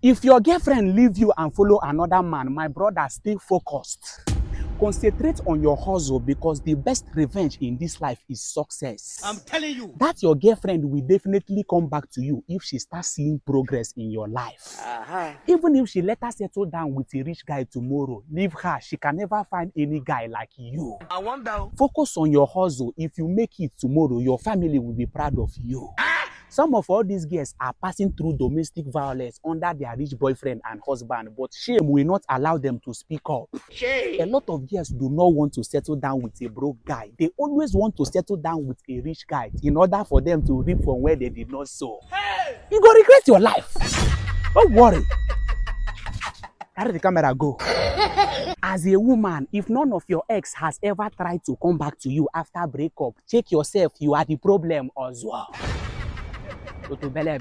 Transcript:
If your girlfriend leave you and follow another man, my brother, stay focused. Concentrate on your hustle because the best revenge in this life is success. I'm telling you. That your girlfriend will definitely come back to you if she starts seeing progress in your life. Even if she later settle down with a rich guy tomorrow, leave her. She can never find any guy like you. I wonder. Focus on your hustle. If you make it tomorrow, your family will be proud of you. Some of all these girls are passing through domestic violence under their rich boyfriend and husband, but shame will not allow them to speak up. A lot of girls do not want to settle down with a broke guy. They always want to settle down with a rich guy in order for them to reap from where they did not sow. You go regret your life. Don't worry. Carry the camera, go. As a woman, if none of your ex has ever tried to come back to you after breakup, check yourself. You are the problem as well. Go to Bele.